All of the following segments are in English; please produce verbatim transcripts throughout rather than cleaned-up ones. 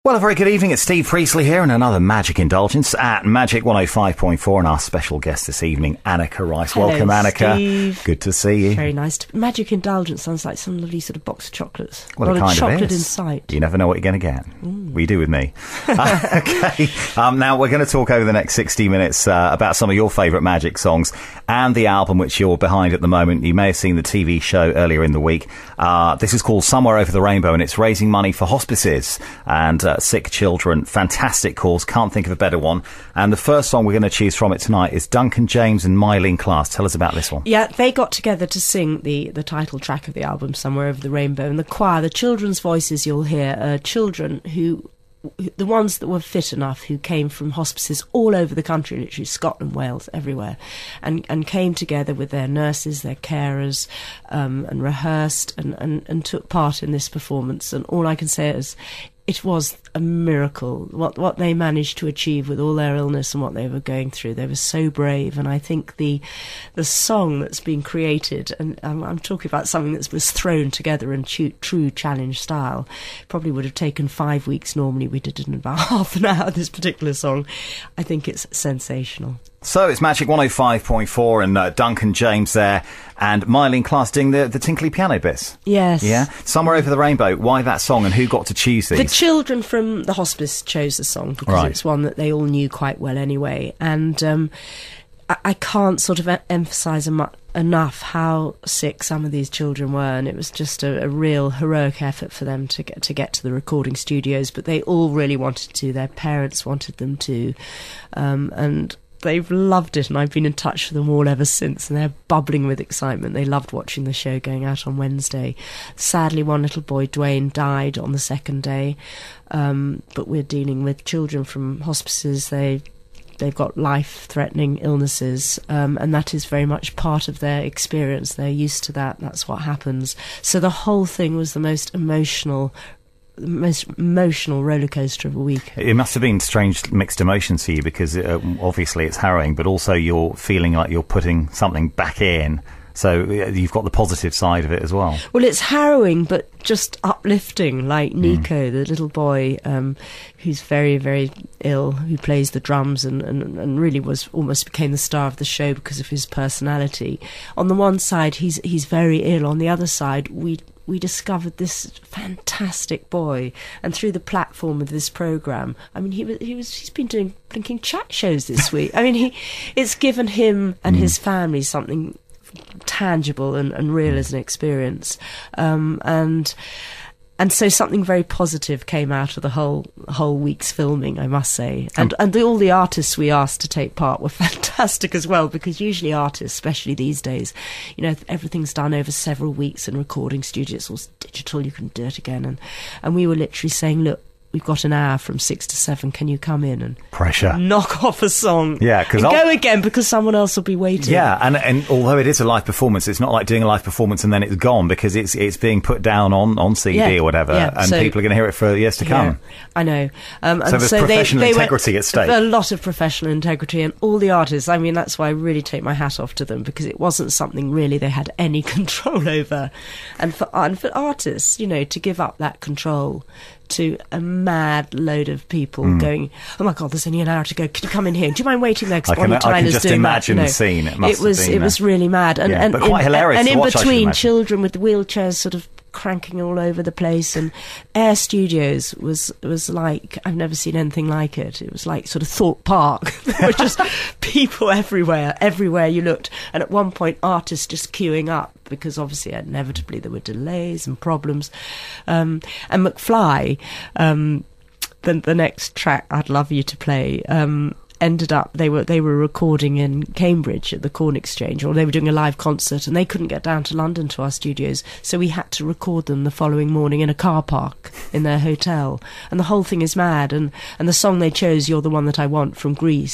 Well, a very good evening. It's Steve Priestley here and another Magic Indulgence at Magic one oh five point four, and our special guest this evening, Anneka Rice. Hello, Welcome, Anneka. Steve. Good to see you. Very nice. To, Magic Indulgence sounds like some lovely sort of box of chocolates. Well, a lot it kind of chocolate of is. in sight. You never know what you're going to get. Mm. We do with me. uh, okay. Um, now, we're going to talk over the next sixty minutes uh, about some of your favourite Magic songs and the album which you're behind at the moment. You may have seen the T V show earlier in the week. Uh, this is called Somewhere Over the Rainbow, and it's raising money for hospices and uh, sick children. Fantastic cause. Can't think of a better one. And the first song we're going to choose from it tonight is Duncan James and Myleene Klass. Tell us about this one. Yeah, they got together to sing the, the title track of the album, Somewhere Over the Rainbow. And the choir, the children's voices you'll hear, are children who... the ones that were fit enough, who came from hospices all over the country, literally Scotland, Wales, everywhere, and and came together with their nurses, their carers, um, and rehearsed and, and, and took part in this performance. And all I can say is it was a miracle, what what they managed to achieve with all their illness and what they were going through. They were so brave, and I think the the song that's been created, and I'm, I'm talking about something that was thrown together in true, true challenge style, probably would have taken five weeks normally. We did it in about half an hour, this particular song. I think it's sensational. So it's Magic one oh five point four and uh, Duncan James there and Myleene Klass doing the, the tinkly piano bits. Yes. Yeah? Somewhere Over the Rainbow. Why that song and who got to choose these? The children from the hospice chose the song because Right. it's one that they all knew quite well anyway. And um, I, I can't sort of e- emphasise emu- enough how sick some of these children were, and it was just a, a real heroic effort for them to get to get to the recording studios. But they all really wanted to. Their parents wanted them to. Um, and... They've loved it, and I've been in touch with them all ever since, and they're bubbling with excitement. They loved watching the show going out on Wednesday. Sadly, one little boy, Dwayne, died on the second day, um, but we're dealing with children from hospices. They, they've got life-threatening illnesses, um, and that is very much part of their experience. They're used to that. That's what happens. So the whole thing was the most emotional the most emotional roller coaster of a week. It must have been strange mixed emotions for you because uh, obviously it's harrowing, but also you're feeling like you're putting something back in. So uh, you've got the positive side of it as well. Well, it's harrowing, but just uplifting, like Nico, mm. the little boy um, who's very, very ill, who plays the drums and, and, and really was almost became the star of the show because of his personality. On the one side, he's he's very ill. On the other side, we we discovered this fantastic boy, and through the platform of this program, I mean, he was he was he's been doing blinking chat shows this week. I mean, he it's given him and mm. his family something tangible and, and real as an experience, um, and and so something very positive came out of the whole whole week's filming, I must say. And um, and the, all the artists we asked to take part were fantastic as well, because usually artists, especially these days, you know, everything's done over several weeks in recording studios, it's all digital, you can do it again. And, and we were literally saying, look, we've got an hour from six to seven. Can you come in and pressure knock off a song? Yeah, because go again because someone else will be waiting. Yeah, and and although it is a live performance, it's not like doing a live performance and then it's gone, because it's it's being put down on, on C D yeah, or whatever, yeah, and so, people are going to hear it for years to come. Yeah, I know. Um, and so there's so professional they, they integrity were, at stake. A lot of professional integrity, and all the artists. I mean, that's why I really take my hat off to them, because it wasn't something really they had any control over, and for and for artists, you know, to give up that control to a mad load of people mm. going, oh my God, there's only an hour to go. Can you come in here? Do you mind waiting there? Because Bonnie Tyler's just doing imagine that. You know, the scene. It, must it was have been, it was really mad, and yeah, and but quite in, hilarious. And to in watch, between, children with wheelchairs sort of cranking all over the place, and Air Studios was was like, I've never seen anything like it. It was like sort of Thorpe Park. There were just people everywhere, everywhere you looked, and at one point artists just queuing up, because obviously inevitably there were delays and problems. Um, and McFly, um, the, the next track I'd love you to play, um, ended up they were they were recording in Cambridge at the Corn Exchange, or they were doing a live concert, and they couldn't get down to London to our studios, so we had to record them the following morning in a car park in their hotel. And the whole thing is mad, and and the song they chose, You're the One That I Want, from Grease,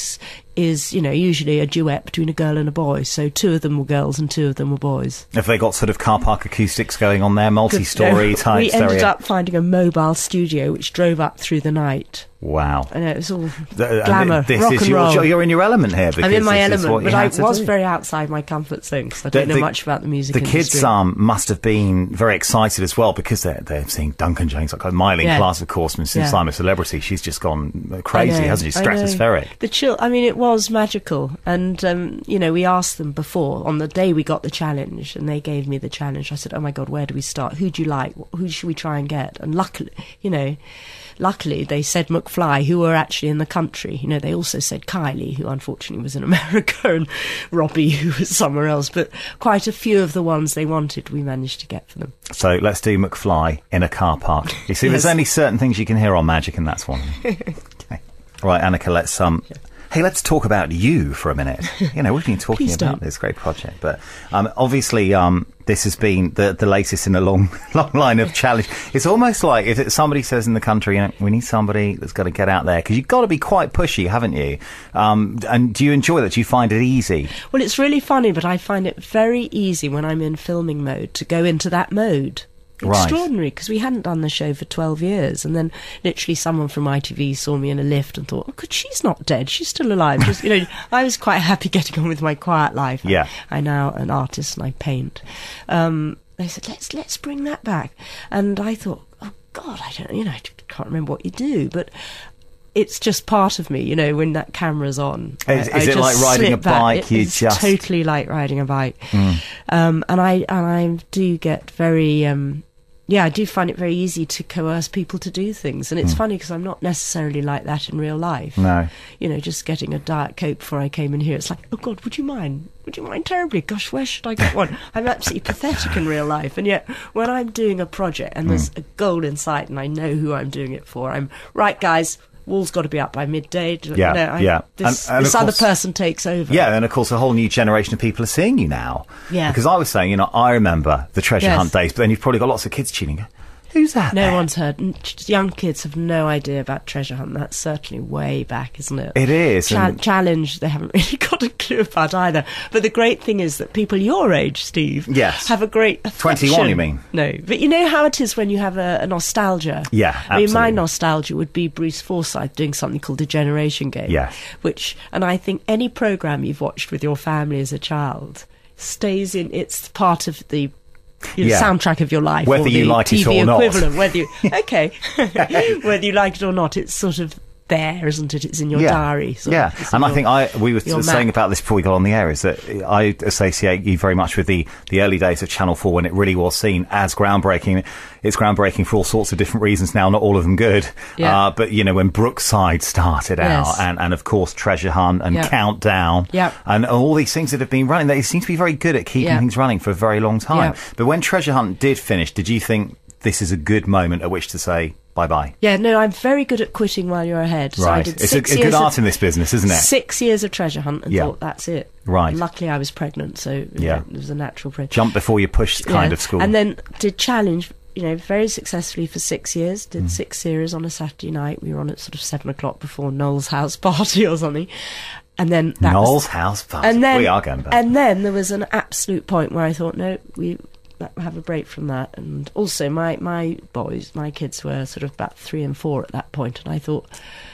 is, you know, usually a duet between a girl and a boy. So two of them were girls and two of them were boys. Have they got sort of car park acoustics going on there, multi-story no, type we stereo? ended up finding a mobile studio which drove up through the night. Wow. I know, it was all The- glamour, this rock is and your, roll. You're in your element here. Because I'm in my this is element, what you but I had to was do. very outside my comfort zone because I The- don't know the- much about the music The industry. kids um, must have been very excited as well because they're, they're seeing Duncan James, like Miley Yeah. Class, of course, and since Yeah. I'm a celebrity, she's just gone crazy, I know, hasn't she? I know. Stratospheric. The chill, I mean, it was magical. And, um, you know, we asked them before, on the day we got the challenge, and they gave me the challenge. I said, oh my God, where do we start? Who do you like? Who should we try and get? And luckily, you know, luckily they said McFly, who were actually in the country. You know, they also said Kylie, who unfortunately was in America, and Robbie, who was somewhere else. But quite a few of the ones they wanted, we managed to get for them. So let's do McFly in a car park. You see, Yes. there's only certain things you can hear on Magic, and that's one. Okay. Right, Annika, let's um. Hey, let's talk about you for a minute. You know, we've been talking Please about don't. this great project, but um, obviously um, this has been the, the latest in a long, long line of challenge. It's almost like if it, somebody says in the country, you know, we need somebody that's got to get out there, because you've got to be quite pushy, haven't you? Um, and do you enjoy that? Do you find it easy? Well, it's really funny, but I find it very easy when I'm in filming mode to go into that mode. Right. Extraordinary, because we hadn't done the show for twelve years, and then literally someone from I T V saw me in a lift and thought, oh, good, she's not dead, she's still alive. Just, you know, I was quite happy getting on with my quiet life. Yeah. I, I'm now an artist and I paint. Um, they said, let's let's bring that back. And I thought, oh, God, I don't, you know, I can't remember what you do, but it's just part of me, you know, when that camera's on. Is, I, is I it just like riding a slip back. bike? It You is just totally like riding a bike. Mm. Um, and I and I do get very, um, yeah, I do find it very easy to coerce people to do things. And it's Mm. funny because I'm not necessarily like that in real life. No. You know, just getting a Diet Coke before I came in here, it's like, oh God, would you mind? Would you mind terribly? Gosh, where should I get one? I'm absolutely pathetic in real life. And yet, when I'm doing a project and there's a goal in sight and I know who I'm doing it for, I'm, right, guys, wall's got to be up by midday. Yeah, no, I, yeah. This, And- and this of other course- person takes over. Yeah, and of course a whole new generation of people are seeing you now. Yeah. Because I was saying, you know, I remember the treasure Yes. hunt days, but then you've probably got lots of kids tuning in. Who's that? No there? one's heard. N- ch- Young kids have no idea about Treasure Hunt. That's certainly way back, isn't it? It is. Cha- and- challenge, they haven't really got a clue about either. But the great thing is that people your age, Steve, Yes. have a great affection. twenty-one, you mean? No, but you know how it is when you have a, a nostalgia. Yeah, I mean, my absolutely. nostalgia would be Bruce Forsyth doing something called the Generation Game. Yes. Which, and I think any program you've watched with your family as a child stays in. It's part of the. You know, Yeah. soundtrack of your life, Whether or you the like it T V or not. equivalent. Whether you okay, whether you like it or not, it's sort of there, isn't it? It's in your yeah. diary. sort Yeah, of. It's in and I your- think I we were your saying map. about this before we got on the air is that I associate you very much with the the early days of Channel Four when it really was seen as groundbreaking. It's groundbreaking for all sorts of different reasons now, not all of them good. Yeah. Uh, but you know when Brookside started Yes. out, and and of course Treasure Hunt and Yeah. Countdown, Yeah. and all these things that have been running, they seem to be very good at keeping Yeah. things running for a very long time. Yeah. But when Treasure Hunt did finish, did you think this is a good moment at which to say bye bye? Yeah, no, I'm very good at quitting while you're ahead. So I Right, did it's a, six a good years art of, in this business, isn't it? Six years of Treasure Hunt and Yeah. thought that's it. Right. And luckily, I was pregnant, so you Yeah. know, it was a natural pregnancy. Jump before you push kind Yeah. of school. And then did Challenge, you know, very successfully for six years. Mm. Did six series on a Saturday night. We were on at sort of seven o'clock before Noel's house party or something. And then that Noel's was, house party. and then we are going back. and then there was an absolute point where I thought, no, we have a break from that. And also, my my boys, my kids were sort of about three and four at that point, and I thought,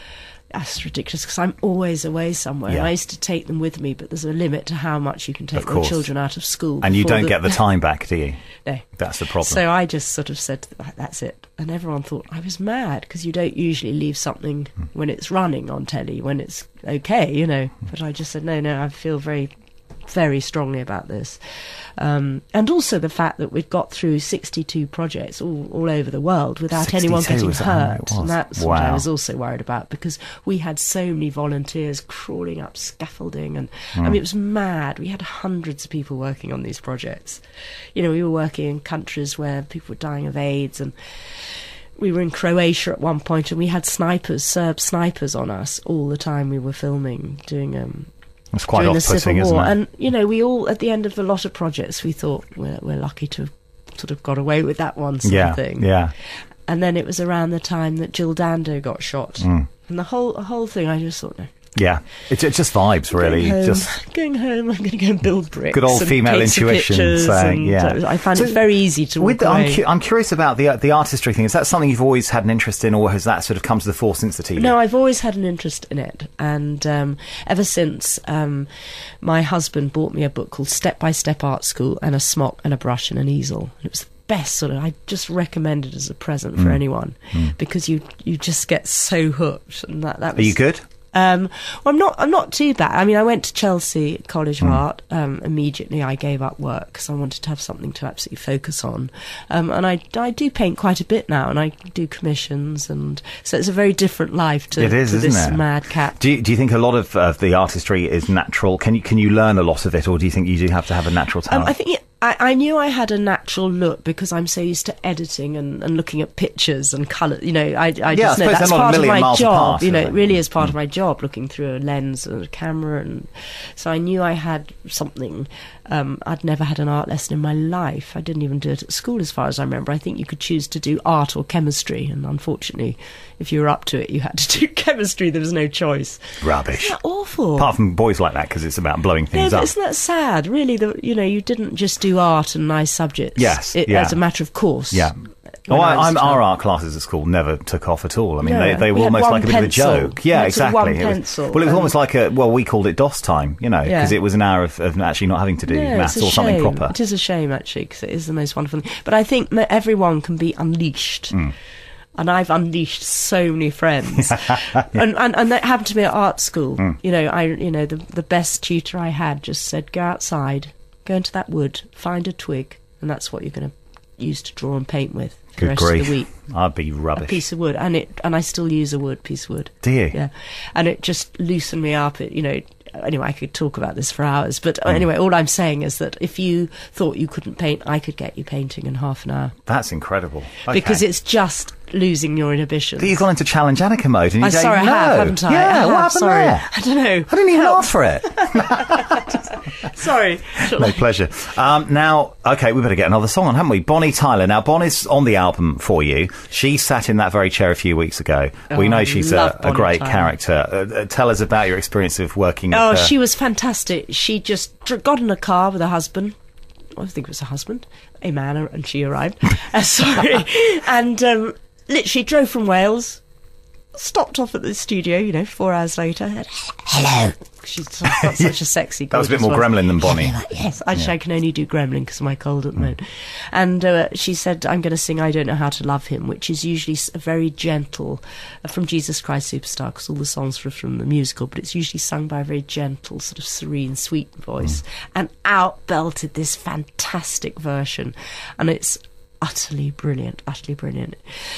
that's ridiculous because I'm always away somewhere. Yeah. And I used to take them with me, but there's a limit to how much you can take Of your course. children out of school. And you before don't the- get the time back, do you? No. That's the problem. So I just sort of said, that's it. And everyone thought I was mad because you don't usually leave something Hmm. when it's running on telly, when it's okay, you know. But I just said, no, no, I feel very, very strongly about this. Um, and also the fact that we've got through sixty-two projects all, all over the world without anyone sixty-two, getting was that how many it hurt. was? And that's what I Wow. was also worried about because we had so many volunteers crawling up scaffolding. And Hmm. I mean, it was mad. We had hundreds of people working on these projects. You know, we were working in countries where people were dying of AIDS, and we were in Croatia at one point, and we had snipers, Serb snipers on us all the time we were filming, doing um, It's quite during the off-putting, Civil isn't War. it? And, you know, we all, at the end of a lot of projects, we thought, we're, we're lucky to have sort of got away with that one sort yeah, of thing. yeah. And then it was around the time that Jill Dando got shot. Mm. And the whole the whole thing, I just thought, no, Yeah, it's, it's just vibes, really. Going home, just going home, I'm going to go and build bricks. good old and female take some intuition pictures saying, and, yeah. uh, I find So it very easy to walk with the, I'm, away. cu- I'm curious about the the artistry thing. Is that something you've always had an interest in, or has that sort of come to the fore since the T V? No, I've always had an interest in it, and um, ever since um, my husband bought me a book called Step by Step Art School and a smock and a brush and an easel. It was the best sort of. I just recommend it as a present for Mm. anyone Mm. because you you just get so hooked. And that that was, Are you good? Um, well, I'm not. I'm not too bad. I mean, I went to Chelsea College of Mm. Art. Um, immediately, I gave up work because I wanted to have something to absolutely focus on. Um, and I, I do paint quite a bit now, and I do commissions, and so it's a very different life to, It is, to isn't this it? mad cat. Do you, do you think a lot of uh, the artistry is natural? Can you can you learn a lot of it, or do you think you do have to have a natural Um, talent? I think. Yeah, I, I knew I had a natural look because I'm so used to editing and, and looking at pictures and colour. You know, I, I Yeah, I just know suppose that's they're not a part of million my miles job. apart, you know, are it they? really is part of my job, looking through a lens and a camera, and so I knew I had something. Um, I'd never had an art lesson in my life. I didn't even do it at school, as far as I remember. I think you could choose to do art or chemistry, and unfortunately, if you were up to it, you had to do chemistry. There was no choice. Rubbish. Isn't that awful? Apart from boys like that, because it's about blowing No, things but up. isn't that sad? Really, the, you know, you didn't just do art and nice subjects. Yes, it, yeah. as a matter of course. Yeah. When Oh, I I, was I'm, a child. our art classes at school never took off at all. I mean, No, they, they were we had almost one like a bit pencil. of a joke. We Yeah, had sort of exactly. one It was- pencil well, it was and- almost like a, well, we called it DOS time, you know, because Yeah. it was an hour of, of actually not having to do No, maths it's a or something shame. proper. It is a shame, actually, because it is the most wonderful thing. But I think ma- everyone can be unleashed. Mm. And I've unleashed so many friends, and, and and that happened to me at art school. Mm. You know, I you know the the best tutor I had just said, go outside, go into that wood, find a twig, and that's what you're going to use to draw and paint with for the Good rest grief. of the week. I'd be A rubbish. piece of wood, and it and I still use a wood piece of wood. Do you? Yeah, and it just loosened me up. It, you know, anyway, I could talk about this for hours, but Mm. anyway, all I'm saying is that if you thought you couldn't paint, I could get you painting in half an hour That's incredible. Okay. because it's just losing your inhibitions. You've gone into challenge Annika mode, and you I'm go, sorry, I no. have, haven't I? Yeah, I what have, happened sorry. there? I don't know. I didn't even Help. ask for it. Sorry. No pleasure. Um, now, okay, we better get another song on, haven't we? Bonnie Tyler. Now, Bonnie's on the album for you. She sat in that very chair a few weeks ago. we Oh, know I she's love a, a Bonnie great Tyler. character. Uh, uh, tell us about your experience of working with Oh, her. she was fantastic. She just dr- got in a car with her husband. I think it was her husband, a man, and she arrived. uh, sorry. And um, literally drove from Wales, stopped off at the studio, you know, four hours later. Said, hello. She's got such a sexy, That was a bit gorgeous more voice. gremlin than Bonnie. Yes, actually, I can only do gremlin because of my cold at the moment. And uh, she said, I'm going to sing I Don't Know How to Love Him, which is usually s- a very gentle, uh, from Jesus Christ Superstar, because all the songs are from the musical, but it's usually sung by a very gentle, sort of serene, sweet voice. And out belted this fantastic version. And it's utterly brilliant, utterly brilliant.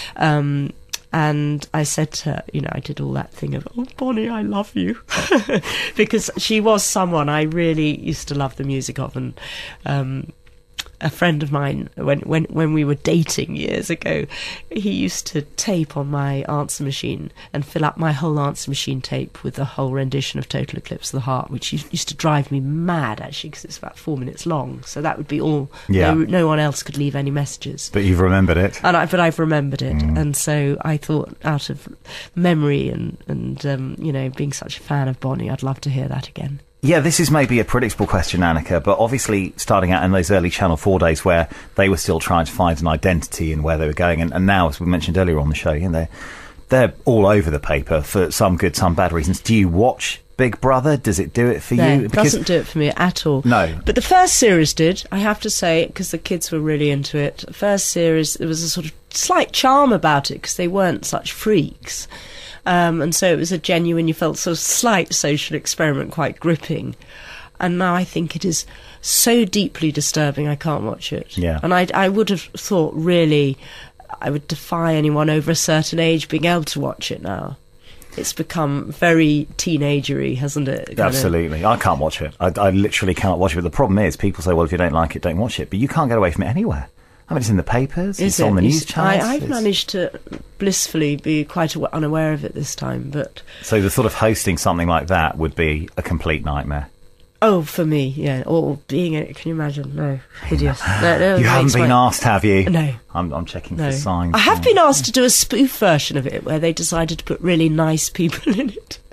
Um, and I said to her, you know, I did all that thing of, oh, Bonnie, I love you. Because she was someone I really used to love the music of. And um, a friend of mine, when, when, when we were dating years ago, he used to tape on my answer machine and fill up my whole answer machine tape with the whole rendition of Total Eclipse of the Heart, which used used to drive me mad, actually, because it's about four minutes long. So that would be all. Yeah. No, no one else could leave any messages. But you've remembered it. And I, but I've remembered it, Mm. and so I thought, out of memory and and um, you know, being such a fan of Bonnie, I'd love to hear that again. Yeah, this is maybe a predictable question, Annika, but obviously starting out in those early Channel four days where they were still trying to find an identity in where they were going, and, and now, as we mentioned earlier on the show, you know, they're, they're all over the paper for some good, some bad reasons. Do you watch Big Brother? Does it do it for No, you? it doesn't do it for me at all. No. But the first series did, I have to say, because the kids were really into it. The first series, there was a sort of slight charm about it because they weren't such freaks. Um, and so it was a genuine, you felt sort of slight social experiment, quite gripping. And now I think it is so deeply disturbing, I can't watch it. Yeah. And I, I would have thought, really, I would defy anyone over a certain age being able to watch it now. It's become very teenagery, hasn't it? Kind of- Absolutely. I can't watch it. I, I literally cannot watch it. But the problem is, people say, well, if you don't like it, don't watch it. But you can't get away from it anywhere. I mean, it's in the papers, Is it's on it? the You news s- channels. I, I've it's- managed to blissfully be quite awa- unaware of it this time, but So the sort of hosting something like that would be a complete nightmare. oh, for me, yeah, or being in it, can you imagine? No, hideous. No, no, You it haven't makes been my- asked, have you? No. I'm, I'm checking No, for signs. I have now. been asked to do a spoof version of it where they decided to put really nice people in it.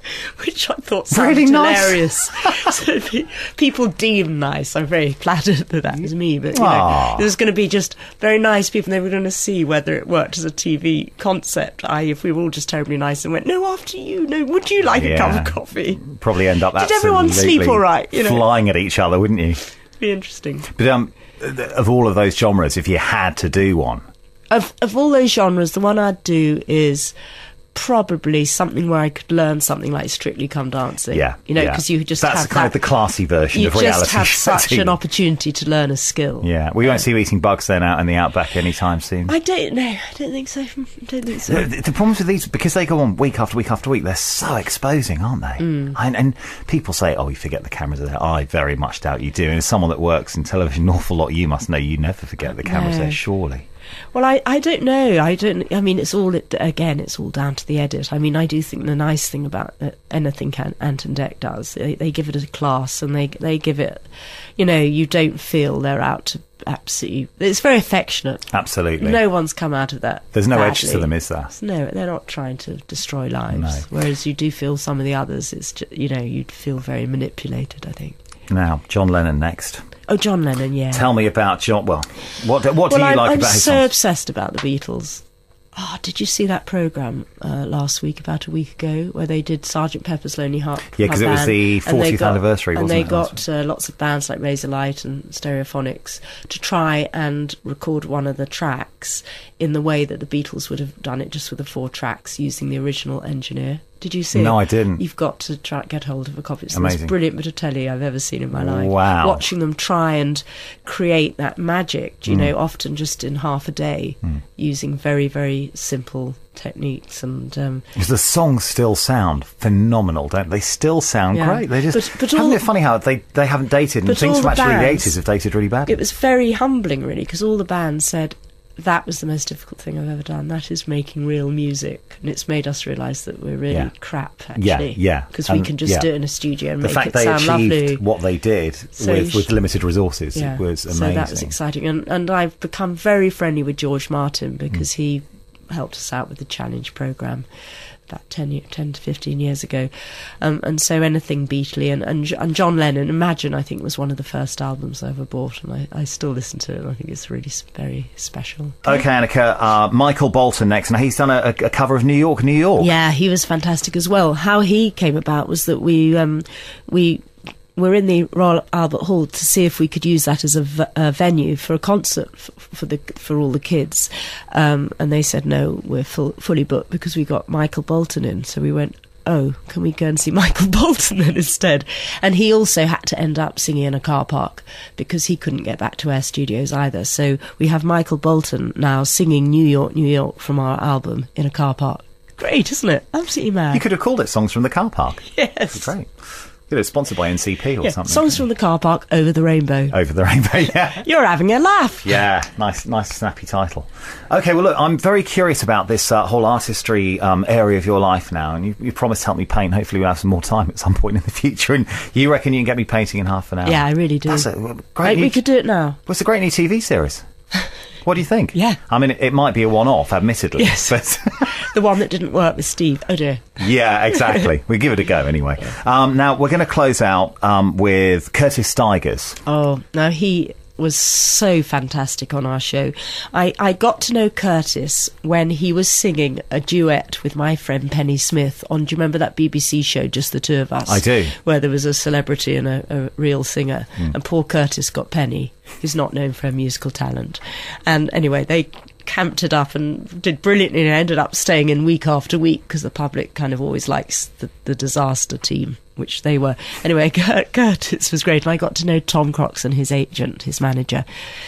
which I thought sounded Really nice. hilarious. So pe- people deem nice. I'm very flattered that that was me, but you Aww. know, there's going to be just very nice people, and they were going to see whether it worked as a T V concept. I, if we were all just terribly nice and went, no, after you, no, would you like Yeah. a cup of coffee? Probably end up Did everyone absolutely sleep all right, you know? flying at each other, wouldn't you? Be interesting. But um, of all of those genres, if you had to do one, Of of all those genres, the one I'd do is probably something where I could learn something like Strictly Come Dancing. yeah, you know, yeah. because you just that's have kind that, of the classy version you of reality. just have show such T V. an opportunity to learn a skill. Yeah, we won't see you eating bugs then out in the outback anytime soon. I don't know. I don't think so. I don't think so. The, the problems with these, because they go on week after week after week, they're so exposing, aren't they? Mm. And, and people say, oh, you forget the cameras are there. I very much doubt you do. And as someone that works in television an awful lot, you must know you never forget the cameras No. there, surely. Well, I, I don't know. I don't. I mean, it's all it, again. It's all down to the edit. I mean, I do think the nice thing about uh, anything Can, Ant and Dec does, they, they give it a class, and they they give it. You know, you don't feel they're out to absolutely. It's very affectionate. Absolutely. No one's come out of that. There's no badly. edge to them, is there? No, they're not trying to destroy lives. No. Whereas you do feel some of the others. It's ju- you know, you'd feel very manipulated, I think. Now, John Lennon next. Oh, John Lennon, yeah. Tell me about John. Well, what do, what do well, you I'm, like I'm about his so songs? obsessed about the Beatles. Oh, did you see that programme uh, last week, about a week ago, where they did Sergeant Pepper's Lonely Heart? Yeah, 'cause it was Band, the and they fortieth got- anniversary, wasn't and it, they last got uh, lots of bands like Razorlight and Stereophonics to try and record one of the tracks in the way that the Beatles would have done it, just with the four tracks, using the original engineer. Did you see No, it? I didn't. You've got to try, get hold of a copy. It's the Amazing. most brilliant bit of telly I've ever seen in my life. Wow. Watching them try and create that magic, you Mm. know, often just in half a day, Mm. using very, very simple techniques. And um, Because the songs still sound phenomenal, don't they? They still sound Yeah. great. They just But- but Isn't all- it funny how they, they haven't dated, and But things all from the actually the bands- eighties have dated really badly. it was very humbling, really, because all the bands said, that was the most difficult thing I've ever done. That is making real music. And it's made us realise that we're really Yeah. crap, Yeah, actually. yeah. Because we And- can just yeah. do it in a studio and the make fact it they sound achieved lovely. what they did So you with, sh- with limited resources Yeah. was amazing. So that was exciting. And, and I've become very friendly with George Martin, because Mm. he helped us out with the Challenge programme about ten, year, ten to fifteen years ago. Um, and so anything Beatley. And, and, and John Lennon, Imagine, I think, was one of the first albums I ever bought. And I, I still listen to it. And I think it's really s- very special. Okay, Annika, uh, Michael Bolton next. Now, he's done a, a cover of New York, New York. Yeah, he was fantastic as well. How he came about was that we um, we were in the Royal Albert Hall to see if we could use that as a, v- a venue for a concert f- for the for all the kids, um, and they said no, we're full, fully booked, because we got Michael Bolton in. So we went, oh, can we go and see Michael Bolton then instead? And he also had to end up singing in a car park, because he couldn't get back to our studios either. So we have Michael Bolton now singing New York, New York from our album in a car park. Great, isn't it? Absolutely mad. You could have called it Songs from the Car Park. Yes. Great. Could have sponsored by N C P or Yeah, something. Songs from the Car Park, Over the Rainbow. Over the Rainbow, yeah. You're having a laugh. Yeah, nice, nice, snappy title. Okay, well, look, I'm very curious about this uh, whole artistry um, area of your life now, and you, you promised to help me paint. Hopefully, we'll have some more time at some point in the future, and you reckon you can get me painting in half an hour? Yeah, I really do. That's a great. Right, new, we could do it now. What's a great new T V series? What do you think? Yeah. I mean, it, it might be a one-off, admittedly. Yes. But The one that didn't work with Steve. Oh dear. yeah, exactly. We give it a go anyway. Um, now we're going to close out um, with Curtis Stigers. Oh, now he was so fantastic on our show. I, I got to know Curtis when he was singing a duet with my friend Penny Smith on, do you remember that B B C show, Just the Two of Us? I do. Where there was a celebrity and a, a real singer. Mm. And poor Curtis got Penny, who's not known for her musical talent. And anyway, they camped it up and did brilliantly, and ended up staying in week after week, because the public kind of always likes the, the disaster team, which they were. Anyway, Kurt, Curtis was great, and I got to know Tom Croxon, his agent, his manager.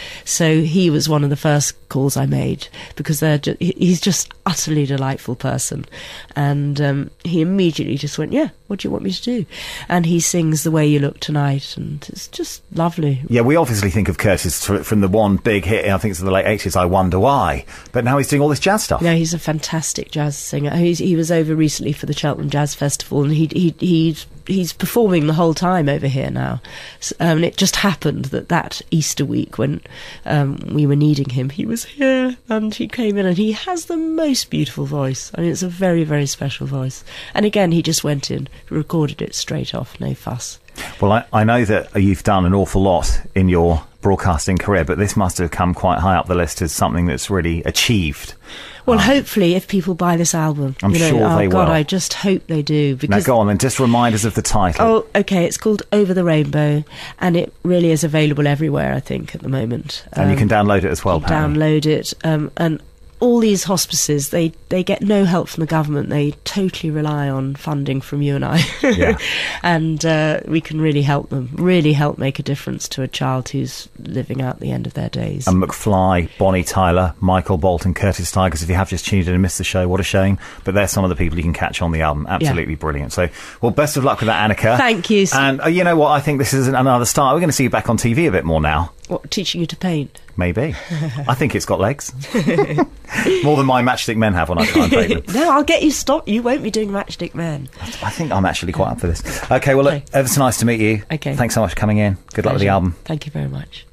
So he was one of the first calls I made, because they're ju- he- he's just utterly delightful person. And um, he immediately just went, yeah, what do you want me to do? And he sings The Way You Look Tonight, and it's just lovely. Yeah, we obviously think of Curtis tr- from the one big hit, I think it's in the late eighties, I Wonder Why. But now he's doing all this jazz stuff. No, he's a fantastic jazz singer. He's, he was over recently for the Cheltenham Jazz Festival, and he he he he's performing the whole time over here now. So, um, and it just happened that that Easter week when um, we were needing him, he was here and he came in and he has the most beautiful voice. I mean, it's a very, very special voice. And again, he just went in, recorded it straight off, no fuss. Well, I, I know that you've done an awful lot in your broadcasting career, but this must have come quite high up the list as something that's really achieved. Well, um, hopefully, if people buy this album, I'm you know, sure oh they God, will. I just hope they do. Because now, go on and just remind us of the title. Oh, okay. It's called Over the Rainbow, and it really is available everywhere, I think, at the moment. And um, you can download it as well, you can apparently. download it, um, and all these hospices, they, they get no help from the government. They totally rely on funding from you and I. Yeah. And uh, we can really help them, really help make a difference to a child who's living out the end of their days. And McFly, Bonnie Tyler, Michael Bolton, Curtis Tigers. If you have just tuned in and missed the show, what a shame. But they're some of the people you can catch on the album. Absolutely yeah. brilliant. So, well, best of luck with that, Annika. Thank you. And uh, you know what? I think this is another start. We're going to see you back on T V a bit more now. What, teaching you to paint? Maybe. I think it's got legs. More than my Matchstick Men have when I try and paint them. No, I'll get you stopped. You won't be doing Matchstick Men. I think I'm actually quite up for this. Okay, well, look, Okay. ever so nice to meet you. Okay. Thanks so much for coming in. Good luck with the Pleasure. album. Thank you very much.